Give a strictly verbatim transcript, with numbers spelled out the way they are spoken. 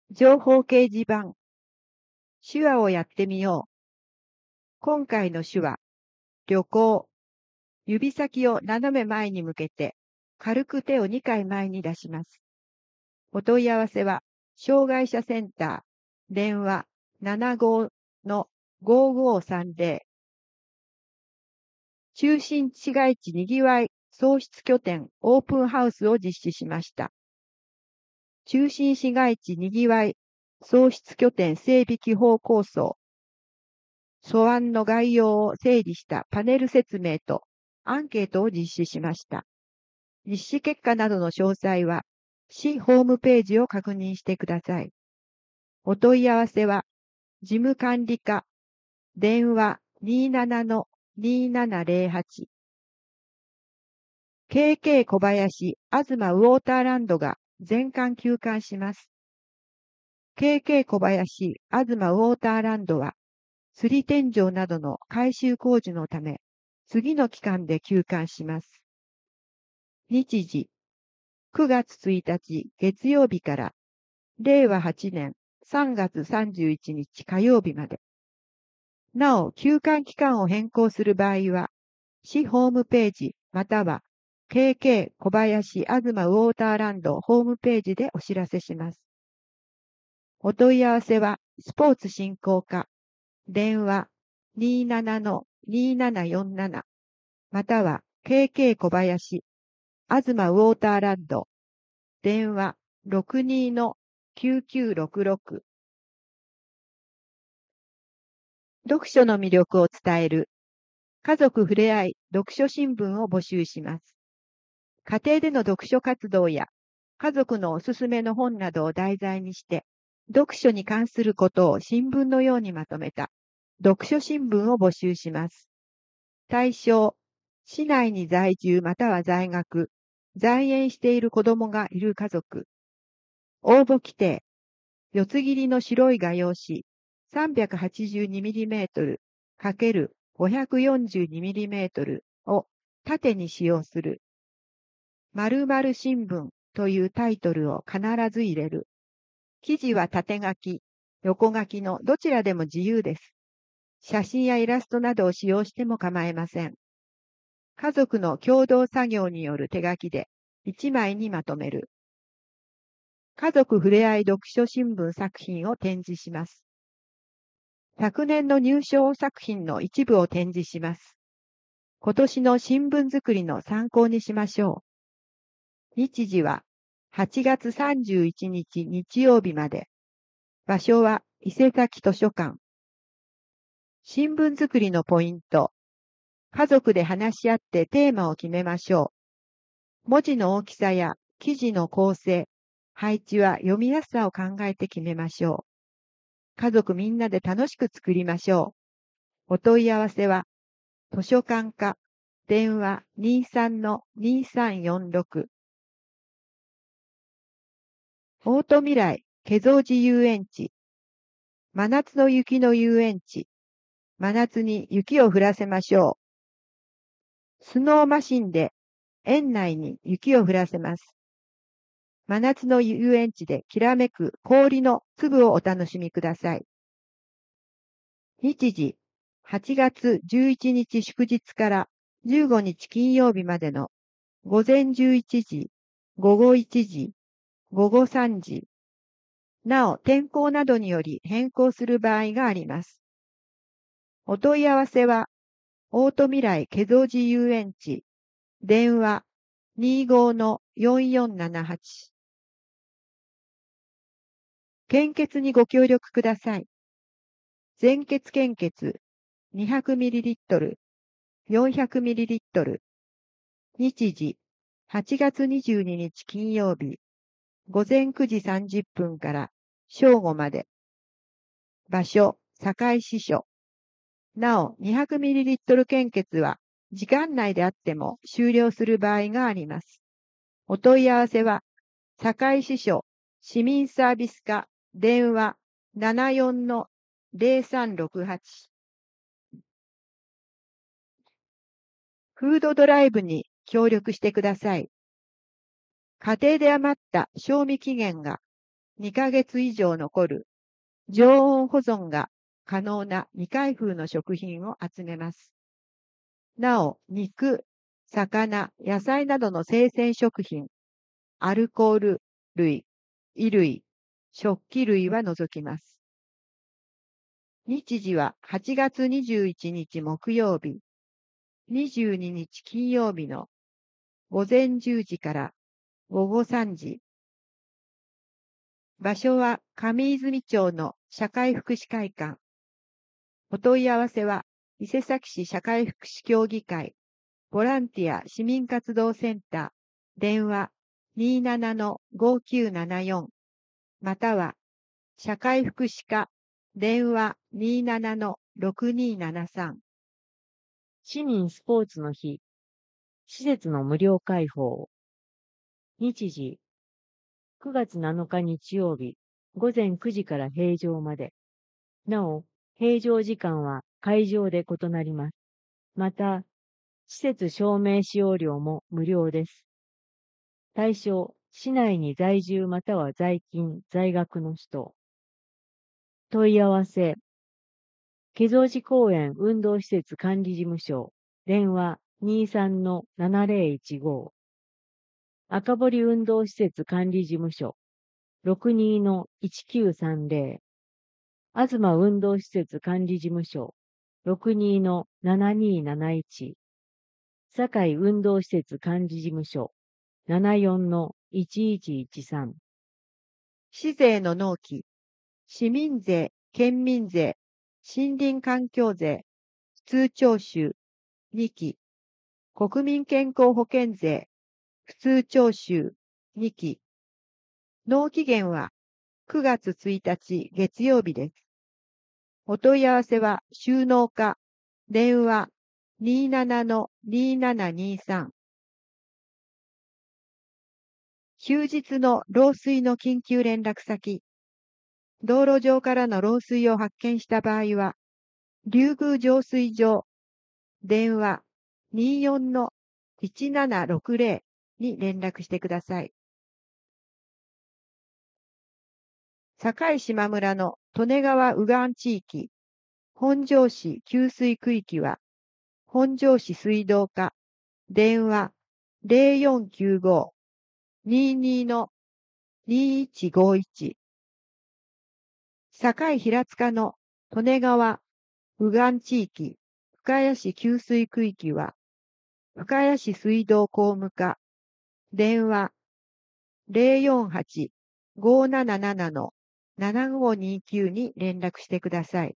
情報掲示板。手話をやってみよう。今回の手話、旅行。指先を斜め前に向けて、軽く手をにかい前に出します。お問い合わせは、障害者センター、電話 ななご のごごさんぜろ。中心市街地にぎわい創出拠点オープンハウスを実施しました。中心市街地にぎわい創出拠点整備基本構想。素案の概要を整理したパネル説明とアンケートを実施しました。実施結果などの詳細は、市ホームページを確認してください。お問い合わせは、事務管理課、電話 にじゅうなな の にじゅうななぜろはち。ケーケー 小林あずまウォーターランドが全館休館します。ケーケー 小林あずまウォーターランドは、吊り天井などの改修工事のため、次の期間で休館します。日時、くがつついたち月曜日かられいわはちねんさんがつさんじゅういちにち火曜日まで。なお、休館期間を変更する場合は、市ホームページまたは ケーケー 小林あずまウォーターランドホームページでお知らせします。お問い合わせは、スポーツ振興課、電話 にじゅうなな の にじゅうななよんなな または ケーケー 小林あずまウォーターランド電話 ろくに の きゅうきゅうろくろく。読書の魅力を伝える家族ふれあい読書新聞を募集します。家庭での読書活動や家族のおすすめの本などを題材にして、読書に関することを新聞のようにまとめた読書新聞を募集します。対象、市内に在住または在学、在園している子供がいる家族。応募規定、四つ切りの白い画用紙 さんびゃくはちじゅうにミリメートルかけるごひゃくよんじゅうにミリメートル を縦に使用する。〇〇新聞というタイトルを必ず入れる。記事は縦書き、横書きのどちらでも自由です。写真やイラストなどを使用しても構いません。家族の共同作業による手書きでいちまいにまとめる。家族ふれあい読書新聞作品を展示します。昨年の入賞作品の一部を展示します。今年の新聞作りの参考にしましょう。日時ははちがつさんじゅういちにち日曜日まで。場所は伊勢崎図書館。新聞作りのポイント。家族で話し合ってテーマを決めましょう。文字の大きさや記事の構成、配置は読みやすさを考えて決めましょう。家族みんなで楽しく作りましょう。お問い合わせは、図書館課、電話 にじゅうさん の にさんよんろく。オート未来、ケゾ寺遊園地。真夏の雪の遊園地。真夏に雪を降らせましょう。スノーマシンで園内に雪を降らせます。真夏の遊園地できらめく氷の粒をお楽しみください。日時、はちがつじゅういちにち祝日からじゅうごにち金曜日までの午前じゅういちじ、午後いちじ、午後さんじ。なお、天候などにより変更する場合があります。お問い合わせは、オート未来ケゾ寺遊園地、電話 にじゅうご の よんよんななはち。献血にご協力ください。全血献血 にひゃくミリリットル、よんひゃくミリリットル。日時、はちがつにじゅうににち金曜日、午前くじさんじゅっぷんから正午まで。場所、堺支所。なお、にひゃくミリリットル 献血は時間内であっても終了する場合があります。お問い合わせは、堺支所市民サービス課電話 ななよん の ぜろさんろくはち。フードドライブに協力してください。家庭で余った賞味期限がにかげつ以上残る常温保存が可能な未開封の食品を集めます。なお、肉、魚、野菜などの生鮮食品、アルコール類、衣類、食器類は除きます。日時ははちがつにじゅういちにち木曜日、にじゅうににち金曜日の午前じゅうじから午後さんじ。場所は上泉町の社会福祉会館。お問い合わせは伊勢崎市社会福祉協議会ボランティア市民活動センター電話 にじゅうななのごきゅうななよん または社会福祉課電話 にじゅうななのろくにーななさん。 市民スポーツの日、施設の無料開放。日時、くがつなのか日曜日、ごぜんくじから閉場まで。なお、閉場時間は会場で異なります。また、施設証明使用料も無料です。対象、市内に在住または在勤、在学の人。問い合わせ、化蔵寺公園運動施設管理事務所、電話 にじゅうさんのななぜろいちご。赤堀運動施設管理事務所、ろくにーのいちきゅうさんぜろ。東運動施設管理事務所、ろくにーのななにーなないち。堺運動施設管理事務所、ななよんのいちいちいちさん。 市税の納期、市民税、県民税、森林環境税、普通徴収、にき、国民健康保険税、普通徴収、にき。納期限はくがつついたち月曜日です。お問い合わせは収納課、電話 にじゅうななのにーななにーさん。休日の漏水の緊急連絡先、道路上からの漏水を発見した場合は、竜宮浄水場、電話 にじゅうよんのいちななろくぜろ に連絡してください。境島村の利根川右岸地域、本庄市給水区域は、本庄市水道課、電話 ゼロよんきゅうご にーにーのにーいちごいち。境平塚の利根川右岸地域、深谷市給水区域は、深谷市水道工務課、電話 ゼロよんはち ごーなななのななごーにーきゅう に連絡してください。